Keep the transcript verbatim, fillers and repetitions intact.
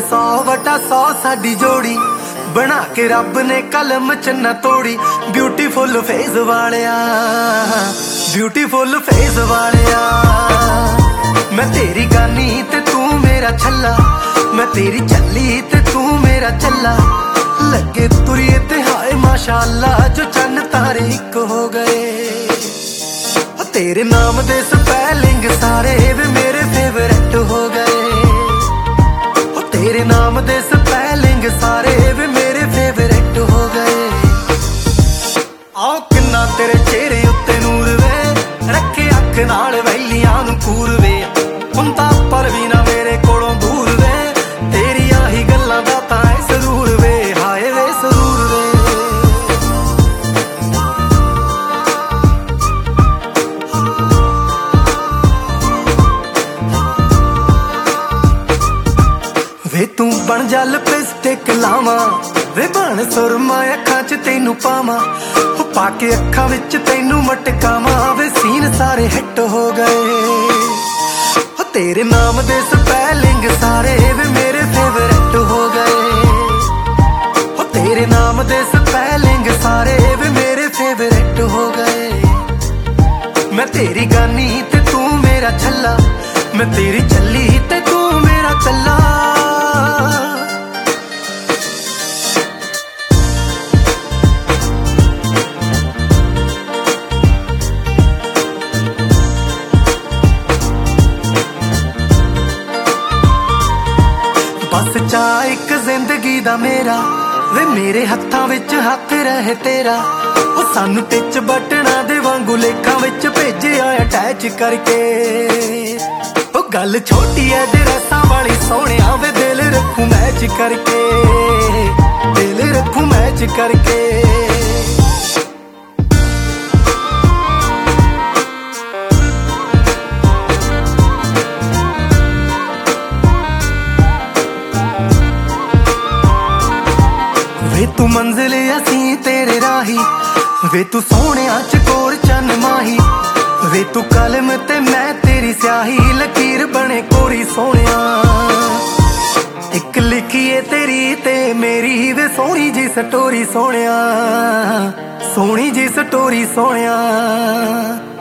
सौ वटा सौ साडी जोड़ी बना के रब ने कलम च न तोड़ी। ब्यूटीफुल फेस वालिया ब्यूटीफुल फेस वालिया मैं तेरी गानी ते तू मेरा छल्ला, मैं तेरी चली ते तू मेरा चला। लगे तुरिए ते हाय माशाअल्लाह जो चन्न तारे इक हो गए। तेरे नाम दे स्पेलिंग सारे वे मेरे फेवरेट हो गए। तेरे नाम दे स्पेलिंग सारे वे मेरे फेवरेट हो गए। आओ किन्ना तेरे चेहरे उत्ते नूर वे, रखे अख नाल वैलियां नूं कूर वे। हुंदा पर भी ना मेरे कोलों दूर वे, तेरी आही गल्लां दा तां ऐ सरूर वे। हाय वे सरूर वे। वे तू बन जा लिपस्टिक लावा, वे बन सुरमा अखां च तैनू पावां। पाके अखां विच तैनू मटकावां, वे सीन सारे हिट हो गए। तेरे नाम दे स्पेलिंग सारे वे मेरे फेवरेट हो गए। तेरे नाम दे स्पेलिंग सारे वे मेरे फेवरेट हो गए। मैं तेरी गानी ते तू मेरा छल्ला, मैं तेरी चली ते तू मेरा चला। बस चा एक जिंदगी दा मेरा, वे मेरे हत्थां विच हथ रहे तेरा। ओ सानू टिच बटना दे वांगू लेखां विच भेजिया अटैच करके। ओ गल छोटी है ड्रेसां वाली सोहणिया, वे दिल रखूं मैच करके, दिल रखूं मैच करके। वे तू मंजिल असी तेरे राही, वे तू सोहणिया चकोर चन माही। वे तू कलम ते मैं तेरी स्याही, लकीर बने कोरी सोहणिया। एक लिखिए तेरी ते मेरी, वे सोहनी जी स्टोरी सोहणिया, सोहनी जी स्टोरी सोहणिया।